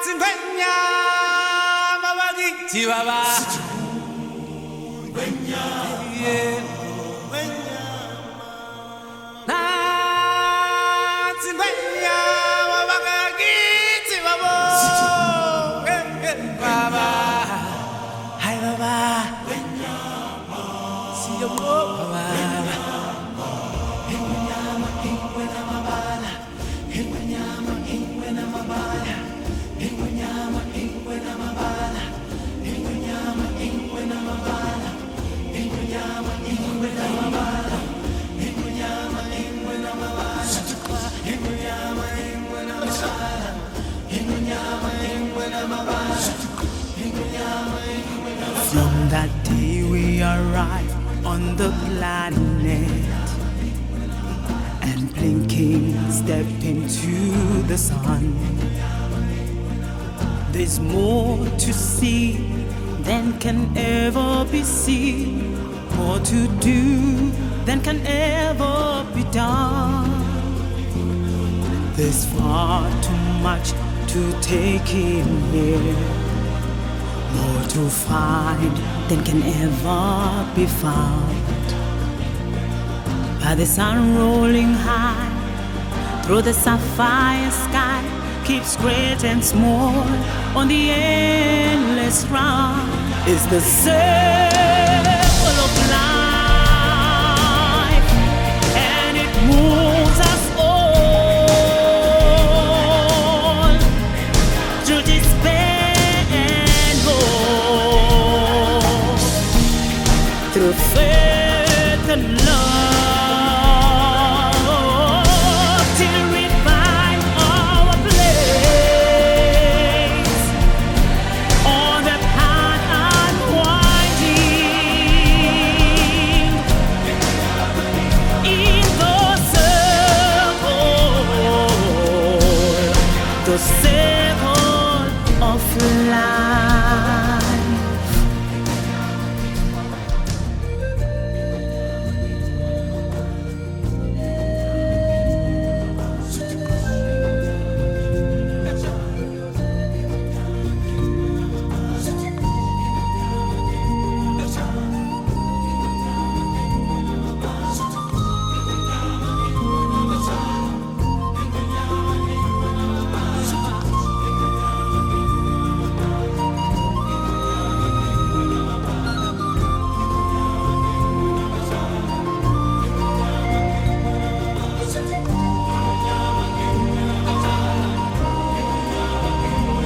Chihuahua. From that day we arrived on the planet, and blinking stepped into the sun. There's more to see than can ever be seen, more to do than can ever be done. There's far too much to take in here, more to find than can ever be found. By the sun rolling high through the sapphire sky, keeps great and small on the endless round. Is the circle of life, and it moves us all through despair and hope, through faith and love. The circle of life.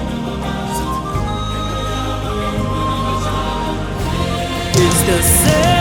It's the same.